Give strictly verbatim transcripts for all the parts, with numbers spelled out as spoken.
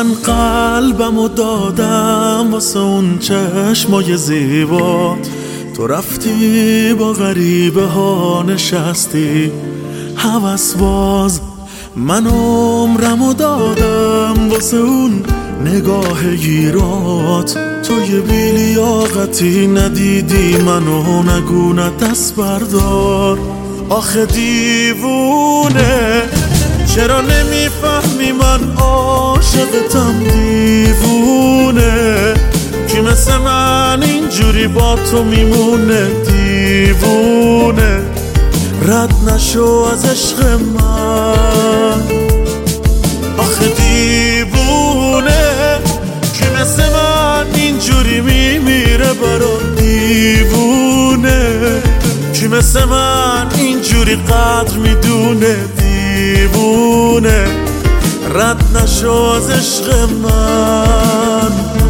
من قلبمو دادم واسه اون چشمای زیبات، تو رفتی با غریبه ها نشستی هوس باز. من عمرمو دادم واسه اون نگاه گیرات، تو یه بیلیاقتی ندیدی منو، نگو نه دست بردار. آخه دیوونه چرا نمیفهمی من عاشقتم؟ دیوونه کی مثل من اینجوری با تو میمونه؟ دیوونه رد نشو از عشق من. آخه دیوونه کی مثل من اینجوری میمیره برات؟ دیوونه کی مثل من اینجوری قدر میدونه؟ دیوونه رد نشو از عشق من.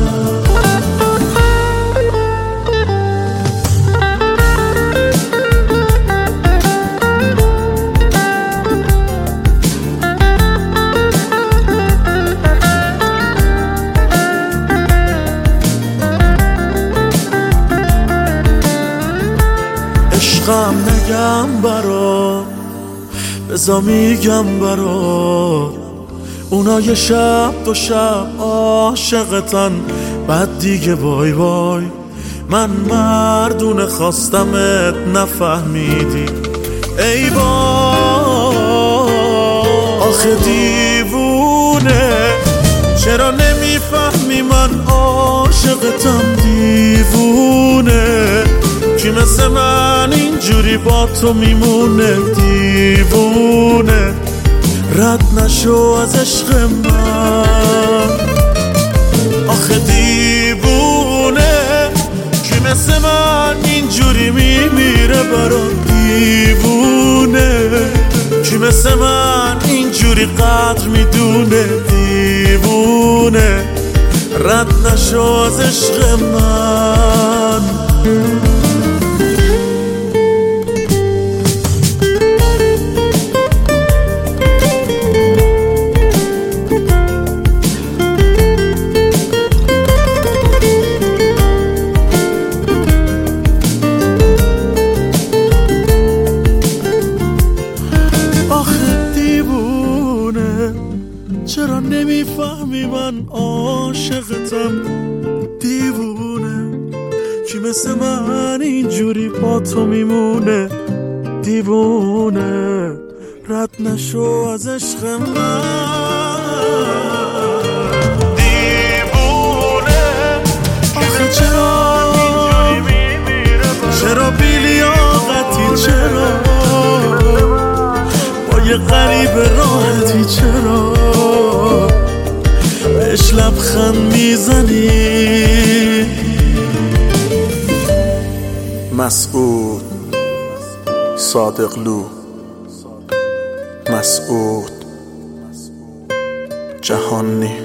عشقم نگم برات، بزا میگم برات، اونا یه شب دو شب عاشقتن بعد دیگه بای بای. من مردونه خواستمت نفهمیدی ای بای. آخه دیوونه چرا نمیفهمی من عاشقتم؟ دیوونه کی مثل من اینجوری با تو میمونه؟ دیوونه رد نشو از عشق من. آخه دیوونه کی مثل من اینجوری میمیره برات؟ دیوونه کی مثل من اینجوری قدر میدونه؟ دیوونه رد نشو از عشق من. چرا نمیفهمی من عاشقتم؟ دیوونه کی مثل من اینجوری با تو میمونه؟ دیوونه رد نشو از عشق من. دیوونه آخه چرا چرا بیلیاقتی؟ چرا با یه غریب راحتی؟ چرا بهش لبخند میزنی؟ مسعود صادقلو، مسعود جهانی.